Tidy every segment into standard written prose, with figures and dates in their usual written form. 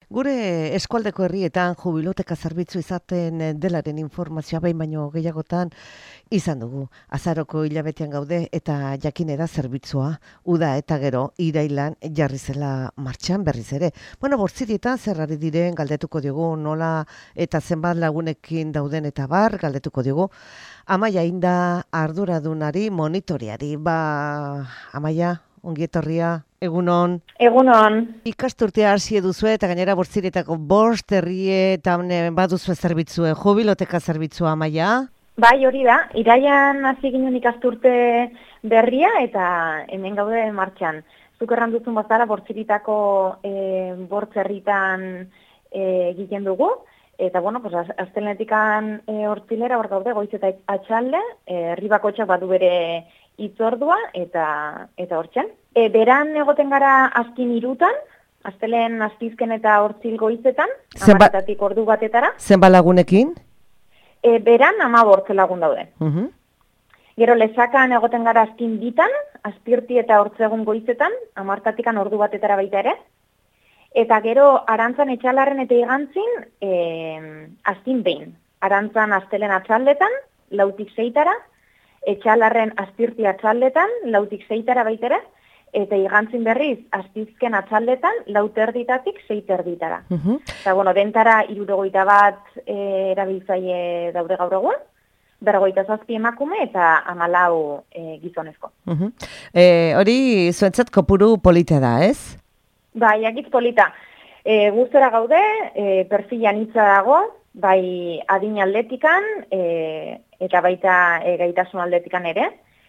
Gure eskualdeko herrietan jubiloteka zerbitzu izaten delaren informazioa behin baino gehiagotan izan dugu. Azaroko hilabetean gaude eta jakinera zerbitzua uda eta gero irailan jarri zela martxan berriz ere. Bueno, bortzirietan zerrari diren galdetuko diogu, nola eta zenbat lagunekin dauden eta bar galdetuko diogu. Amaia inda arduradunari monitoreari. Amaia, ongi etorria, egunon. Egunon. Ikasturtea hasi duzu eta gainera bortziretako 5 herrietan baduzu zerbitzue, jubiloteka zerbitzua, Amaia? Bai, hori da. Iraian hasi ginen ikasturte berria eta hemen gaude martxan. Zuk erranduzun bazara bortziritako 5 herritan egiten dugu. Eta, bueno, pues, asteletikan hortzilera hor gaude, goiz eta atxalde, herri bakotxak badu bere itzordua eta hortxan. Beran egoten gara azkin irutan, astelen azpizken eta hortzil goizetan, 10 ordu batetara. Zenba lagunekin? Beran 15 lagun daude. Gero lesakan egoten gara azkin bitan, azpirti eta hortzegun goizetan, 10 ordu batetara baita ere. Eta gero arantzan etxalarren eta igantzin azkin behin. Arantzan astelen atxaldetan, 4-6, etxalarren azpirti atxaldetan, 4-6 baitere, eta igantzin berriz azpizken atxaldetan, 4:00-6:00. Eta, bueno, dentara 61 erabiltzaile daude gaur egun, 57 emakume eta 14 gizonezko. Hori zuentzat kopuru polita da, ez? Bai, agitz polita. Gustora gaude, perfilan hitza dago, bai adin aldetikan, eta baita gaitasun aldetikan ere.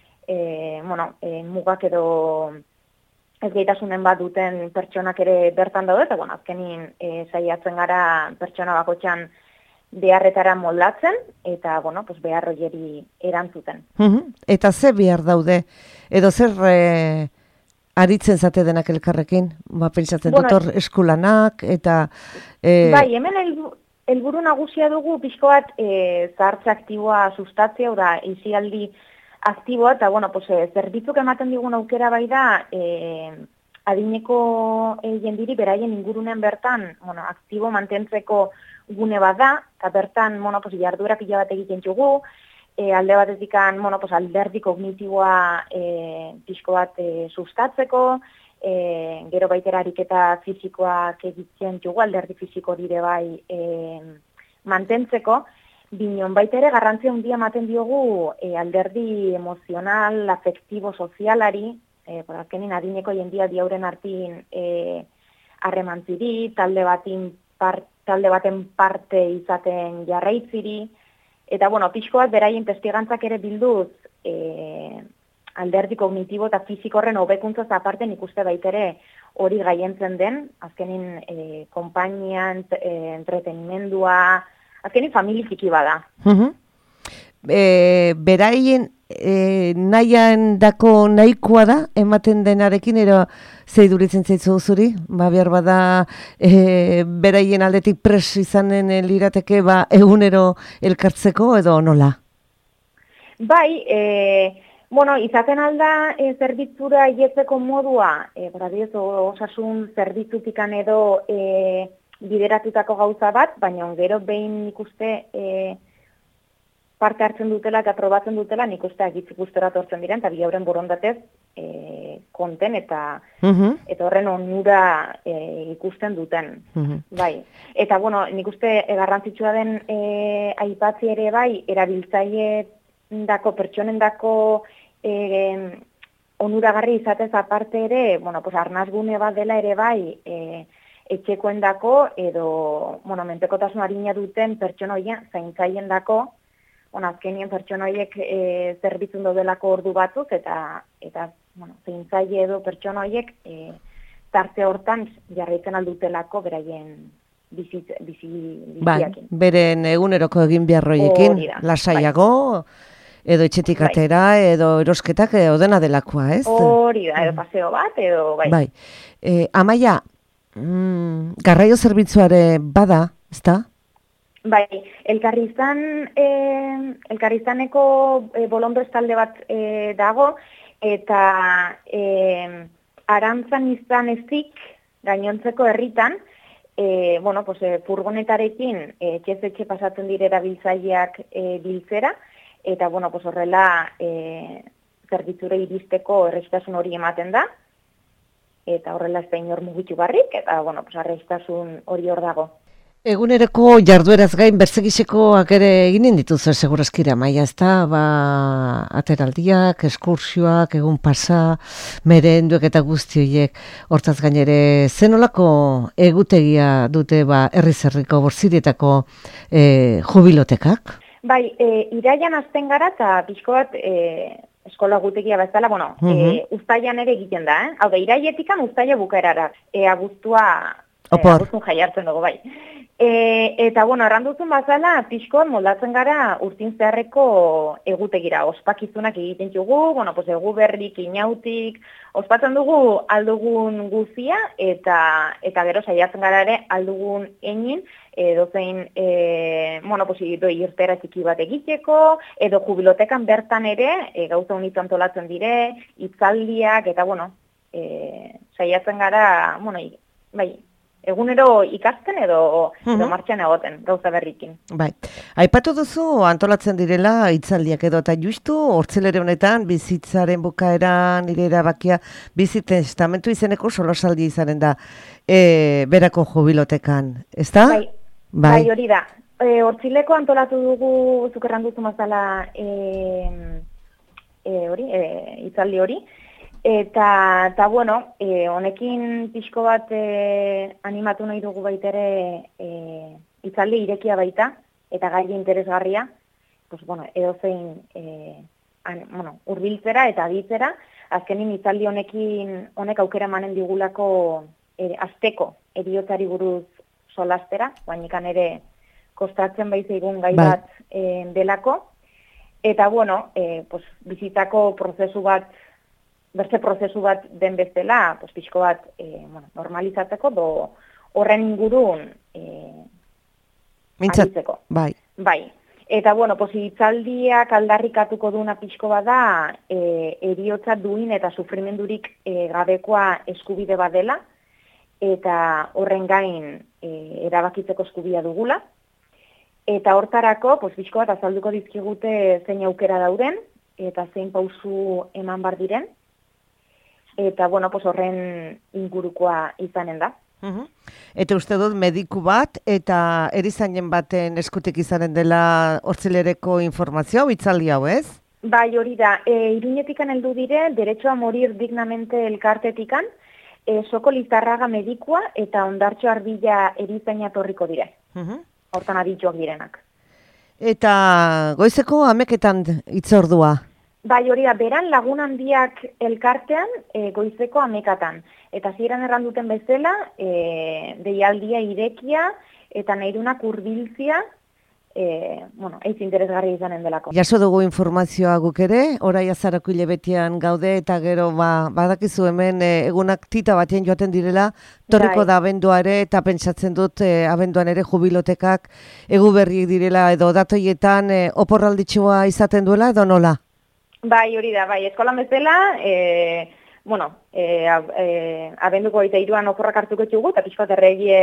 Mugak edo ez gaitasunen bat duten pertsonak ere bertan daude, eta azkenin saiatzen gara pertsona bakotxan beharretara moldatzen, eta behar horieri erantzuten. Eta ze behar daude? Edo zer aritzen zate denak elkarrekin? Pentsatzen dut hor eskulanak, eta... Bai, hemen helburu nagusia dugu pixko bat zahartze aktiboa sustatzea, da izialdi aktiboa, eta zerbitzuk ematen digun aukera bai da adineko jendiri beraien ingurunen bertan aktibo mantentzeko gune bat da, eta bertan jarduera pila bat egiten dugu, alde batetik alderdi kognitiboa pixko bat sustatzeko, gero baitera ariketa fizikoak egiten dugu, alderdi fiziko dire bai mantentzeko, binon baitere garrantzia handia ematen diogu alderdi emozional, afektibo, sozialari, azkenin adineko jendia diauren artin harremantziri, talde baten parte izaten jarraitziri, eta, pixko bat beraien testigantzak ere bilduz alderdi kognitibo eta fiziko horren hobekuntzaz aparte nik uste baitere hori gaientzen den, azkenin konpainia, entretenimendua, azkenin familifiki bada. Beraien nahian dako nahikoa da, ematen denarekin, ero zeiduritzen zaitzu zuri? Behar bada beraien aldetik pres izanen lirateke egunero elkartzeko edo nola? Bai, izaten alda zerbitzura ietzeko modua, osasun zerbitzutikan edo bideratutako gauza bat, baina gero behin ikuste parte hartzen dutela eta probatzen dutela, nik uste agitzik gustora tortzen diren, eta bihauren borondatez konten eta horren onura ikusten duten. Bai. Eta, nik uste garrantzitsua den aipatzi ere bai, erabiltzaile dako, pertsonen dako onuragarri izatez aparte ere, arnazgune bat dela ere bai, etxekoen dako, edo, menpekotasun harina duten pertsona horien zaintzaien dako, azkenien pertsona horiek zerbitzun daudelako ordu batzuk, eta zaintzaile edo pertsona horiek tarte hortan jarraitzen aldutelako beraien biziakin. Bai, beren eguneroko egin beharroiekin, lasaiago, edo etxetik atera, edo erosketak, edo dena delakoa, ez? Hori da, edo paseo bat, edo bai. Amaia, garraio zerbitzuare bada, ezta? Bai, elkarrizaneko bolondrez talde bat dago, eta arantzan izan ezik, gainontzeko herritan, bueno, pues, furgonetarekin etxe pasatzen dire erabiltzaileak biltzera, eta, bueno, pues, horrela zerbitzure iristeko erreztasun hori ematen da, eta horrela ez da inor mugitu barrik, eta, bueno, pues, erreztasun hori hor dago. Eguneroko jardueraz gain berzegisekoak ere eginen dituzu segurazkira maia, ezta? Ateraldiak, eskursioak, egun pasa, merenduek eta guzti horiek. Hortaz gainere, zenolako egutegia dute herri-zerriko Borzirietako jubilotekak? Bai, iraian hasten gara eta pixko bat eskola gutegia bezala, bueno, uztailan ere egiten da, Hau da, iraietikan uztaila bukaerara, abuztun jaiartzen dugu, bai. Eta, bueno, erranduzun bazala, pixkoan moldatzen gara urtin zeharreko egutegira. Ospakizunak egiten dugu, bueno, pues, egu berrik, inautik, ospatzen dugu aldugun guzia, eta gero saiatzen gara ere aldugun enin, dozein, bueno, pues, irtera txiki bat egiteko, edo jubilotekan bertan ere, gauza unitu antolatzen dire, hitzaldiak, eta, bueno, saiatzen gara, bueno, bai, egunero ikasten edo martxan egoten, gauza berrikin. Bai. Aipatu duzu antolatzen direla hitzaldiak edo eta justu hortzelere honetan bizitzaren bukaeran nire erabakia bizi testamentu izeneko solasaldi izanen da berako jubilotekan, ezta? Bai, hori da. Hortzileko antolatu dugu zuk erranduzu mazala hitzaldi hori. Eta bueno, honekin pixko bat animatu nahi dugu baitere hitzaldi irekia baita, eta gai interesgarria, pues, bueno, edozein hurbiltzera eta aditzera, azkenin hitzaldi honek aukera emanen digulako asteko heriotzari buruz solastera, bainikan ere kostatzen baitzaigun gai bat delako, eta bueno, pues, bizitako prozesu bat, berze prozesu bat den bezala, pues, pixko bat normalizatzeko, horren ingurun aritzeko. Bai. Eta, bueno, pues, hitzaldiak aldarrikatuko duna pixko bat da, heriotza duin eta sufrimendurik gabekoa eskubide bat dela, eta horren gain erabakitzeko eskubia dugula. Eta hortarako, pues, pixko bat azalduko dizkigute zein aukera dauden, eta zein pausu eman bar diren. Eta, bueno, pues, horren ingurukoa izanen da. Eta uste dut mediku bat eta erizainen baten eskutik izanen dela hortzilereko informazioa, hitzaldi hau, ez? Bai, hori da. Iruñetikan heldu dire, Derecho a morir dignamente elkartetikan, Soko Lizarraga medikua eta Ondartxo Arbilla erizaina torriko dire. Hortan adituak direnak. Eta goizeko ameketan hitzordua? Bai, hori da, beran lagun handiak elkartean goizeko amekatan. Eta ziren erranduten bezala, deialdia irekia eta nahirunak hurbiltzia, eiz interesgarri izanen delako. Jaso dugu informazioa guk ere, orai azarako hilabetian gaude eta gero badakizu hemen egunak tita batean joaten direla, torriko da abendua ere eta pentsatzen dut abenduan ere jubilotekak egu berriek direla edo datoietan oporralditxoa izaten duela edo nola? Bai, hori da, bai, eskolan bezala, abenduko 23an oporrak hartuko txugu, eta pixko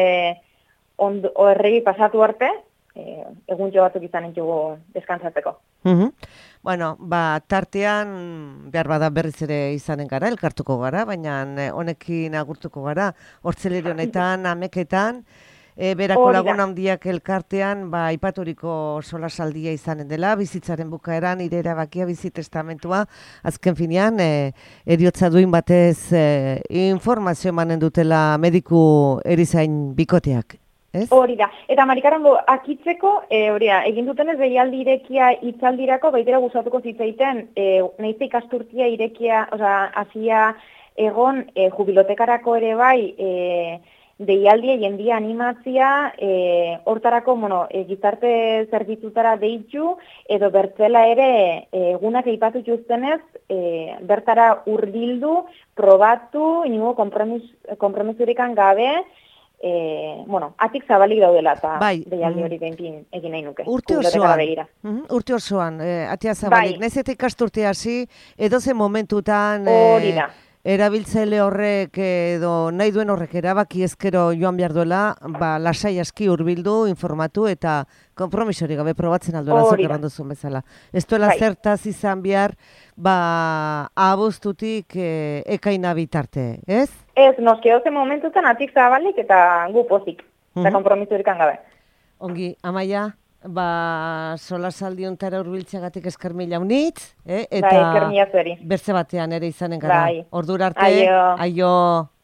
erregi pasatu arte, egun jo batzuk izanen txugu deskantzatzeko. Bueno, tartean behar bada berriz ere izanen gara, elkartuko gara, baina honekin agurtuko gara, hortzelere honetan, ameketan, berako lagun handiak elkartean, aipaturiko solasaldia izanen dela, bizitzaren bukaeran, nire erabakia bizi testamentua, azken finean, heriotza duin batez informazio emanen dutela mediku erizain bikoteak. Hori da, eta Marikaren akitzeko, egin dutenez deialdi irekia hitzaldirako, baitera gustatuko zitzaiten, nahizte ikasturtia irekia, hasia egon jubilotekarako ere bai, deialdia jendia animatzia, hortarako, gizarte zerbitzutara deitzu, edo bertzela ere egunak eipatu juztenez, bertara hurbildu, probatu, ingo kompromisurikan gabe, atik zabalik daudela eta deialdi hori behintin egin nahi nuke. Urte osoan, atia zabalik. Naiz eta ikasturte hasi, edozen momentutan erabiltzaile horrek edo nahi duen horrek erabaki ezkero joan behar duela, lasai aski hurbildu, informatu eta konpromisori gabe probatzen alduela zuk erran duzun bezala. Ez duela zertaz izan behar, abuztutik ekaina bitarte, ez? Ez, noski dozen momentutan atik zabalik eta gu pozik, eta konpromisorik gabe. Ongi, Amaia, solasaldi ontara hurbiltzeagatik esker mila unitz, eta esker mila zueri. bertze batean ere izanen gara. Ordura arte, aio.